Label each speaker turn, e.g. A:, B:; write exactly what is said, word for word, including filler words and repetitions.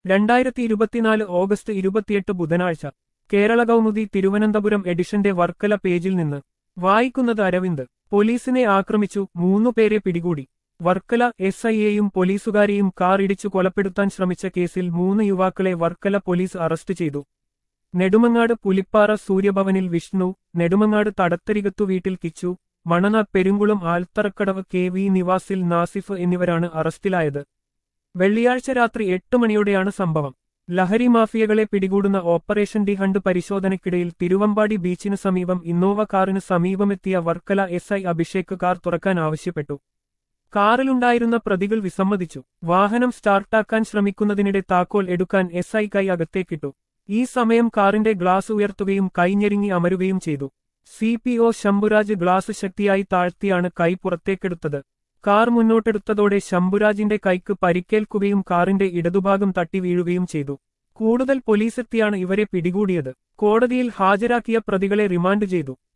A: രണ്ടായിരത്തി ഇരുപത്തിനാല് ഓഗസ്റ്റ് ഇരുപത്തിയെട്ട് ബുധനാഴ്ച കേരള കൗമുദി തിരുവനന്തപുരം എഡിഷന്റെ വർക്കല പേജിൽ നിന്ന് വായിക്കുന്നത് അരവിന്ദ്. പോലീസിനെ ആക്രമിച്ചു, മൂന്നുപേരെ പിടികൂടി. വർക്കല എസ് ഐയെയും പോലീസുകാരെയും കാർ ഇടിച്ചു കൊലപ്പെടുത്താൻ ശ്രമിച്ച കേസിൽ മൂന്ന് യുവാക്കളെ വർക്കല പോലീസ് അറസ്റ്റ് ചെയ്തു. നെടുമങ്ങാട് പുലിപ്പാറ സൂര്യഭവനിൽ വിഷ്ണു, നെടുമങ്ങാട് തടത്തരികത്തു വീട്ടിൽ കിച്ചു, മണന പെരുങ്കുളം ആൽത്തറക്കടവ് കെ വി നിവാസിൽ നാസിഫ് എന്നിവരാണ് അറസ്റ്റിലായത്. വെള്ളിയാഴ്ച രാത്രി എട്ട് മണിയോടെയാണ് സംഭവം. ലഹരി മാഫിയകളെ പിടികൂടുന്ന ഓപ്പറേഷൻ ഡി ഹണ്ട് പരിശോധനയ്ക്കിടയിൽ തിരുവമ്പാടി ബീച്ചിനു സമീപം ഇന്നോവ കാറിന് സമീപമെത്തിയ Varkala S I Abhishek car തുറക്കാൻ ആവശ്യപ്പെട്ടു. കാറിലുണ്ടായിരുന്ന പ്രതികൾ വിസമ്മതിച്ചു. വാഹനം സ്റ്റാർട്ടാക്കാൻ ശ്രമിക്കുന്നതിനിടെ താക്കോൽ എടുക്കാൻ എസ് ഐ കൈ അകത്തേക്കിട്ടു. ഈ സമയം കാറിന്റെ ഗ്ലാസ് ഉയർത്തുകയും കൈഞ്ഞെരുങ്ങി അമരുകയും ചെയ്തു. C P O Shamburaj glass ശക്തിയായി താഴ്ത്തിയാണ് കൈ പുറത്തേക്കെടുത്തത്. കാർ മുന്നോട്ടെടുത്തതോടെ ശംഭുരാജിന്റെ കൈക്ക് പരിക്കേൽക്കുകയും കാറിന്റെ ഇടതുഭാഗം തട്ടി വീഴുകയും ചെയ്തു. കൂടുതൽ പോലീസെത്തിയാണ് ഇവരെ പിടികൂടിയത്. കോടതിയിൽ ഹാജരാക്കിയ പ്രതികളെ റിമാൻഡ് ചെയ്തു.